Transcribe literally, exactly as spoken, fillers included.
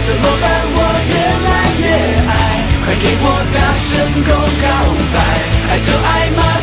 怎么办？我越来越爱，快给我大声公告白，爱就爱吗？